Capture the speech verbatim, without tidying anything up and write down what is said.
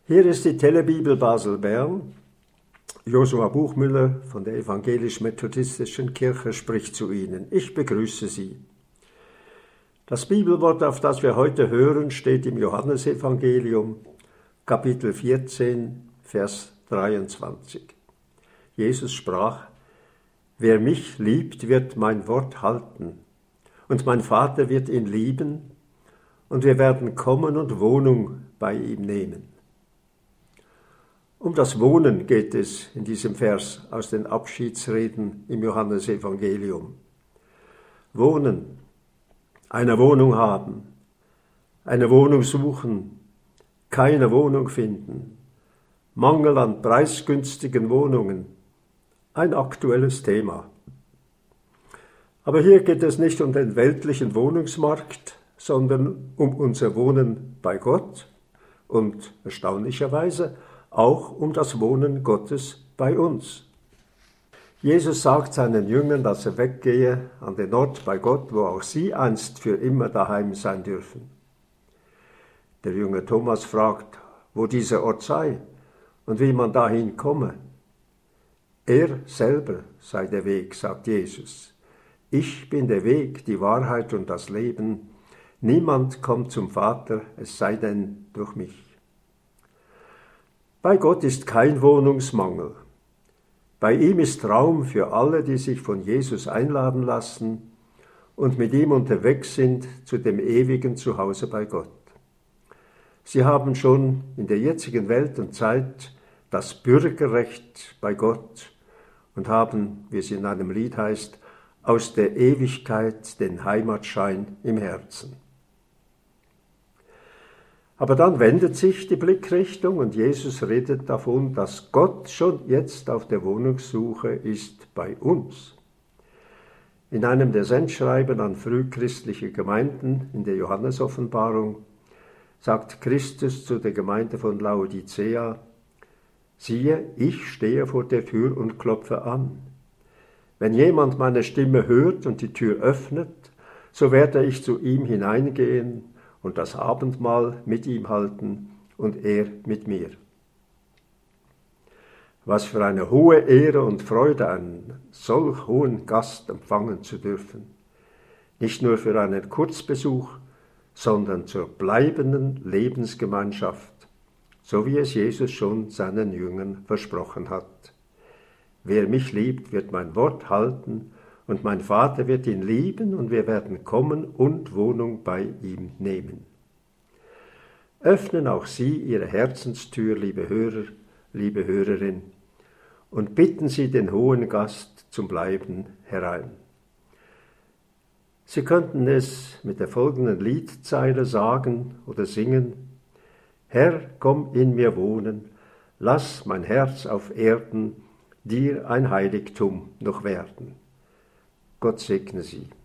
Hier ist die Telebibel Basel-Bern. Josua Buchmüller von der Evangelisch-Methodistischen Kirche spricht zu Ihnen. Ich begrüße Sie. Das Bibelwort, auf das wir heute hören, steht im Johannesevangelium, Kapitel vierzehn, Vers dreiundzwanzig. Jesus sprach: Wer mich liebt, wird mein Wort halten, und mein Vater wird ihn lieben, und wir werden kommen und Wohnung bei ihm nehmen. Um das Wohnen geht es in diesem Vers aus den Abschiedsreden im Johannesevangelium. Wohnen, eine Wohnung haben, eine Wohnung suchen, keine Wohnung finden, Mangel an preisgünstigen Wohnungen, ein aktuelles Thema. Aber hier geht es nicht um den weltlichen Wohnungsmarkt, sondern um unser Wohnen bei Gott und erstaunlicherweise auch um das Wohnen Gottes bei uns. Jesus sagt seinen Jüngern, dass er weggehe an den Ort bei Gott, wo auch sie einst für immer daheim sein dürfen. Der Jünger Thomas fragt, wo dieser Ort sei und wie man dahin komme. Er selber sei der Weg, sagt Jesus. Ich bin der Weg, die Wahrheit und das Leben. Niemand kommt zum Vater, es sei denn durch mich. Bei Gott ist kein Wohnungsmangel. Bei ihm ist Raum für alle, die sich von Jesus einladen lassen und mit ihm unterwegs sind zu dem ewigen Zuhause bei Gott. Sie haben schon in der jetzigen Welt und Zeit das Bürgerrecht bei Gott und haben, wie es in einem Lied heißt, aus der Ewigkeit den Heimatschein im Herzen. Aber dann wendet sich die Blickrichtung und Jesus redet davon, dass Gott schon jetzt auf der Wohnungssuche ist bei uns. In einem der Sendschreiben an frühchristliche Gemeinden in der Johannesoffenbarung sagt Christus zu der Gemeinde von Laodicea: Siehe, ich stehe vor der Tür und klopfe an. Wenn jemand meine Stimme hört und die Tür öffnet, so werde ich zu ihm hineingehen und das Abendmahl mit ihm halten und er mit mir. Was für eine hohe Ehre und Freude, einen solch hohen Gast empfangen zu dürfen. Nicht nur für einen Kurzbesuch, sondern zur bleibenden Lebensgemeinschaft, so wie es Jesus schon seinen Jüngern versprochen hat. Wer mich liebt, wird mein Wort halten, und mein Vater wird ihn lieben, und wir werden kommen und Wohnung bei ihm nehmen. Öffnen auch Sie Ihre Herzenstür, liebe Hörer, liebe Hörerin, und bitten Sie den hohen Gast zum Bleiben herein. Sie könnten es mit der folgenden Liedzeile sagen oder singen: Herr, komm in mir wohnen, lass mein Herz auf Erden dir ein Heiligtum noch werden. Gott segne Sie.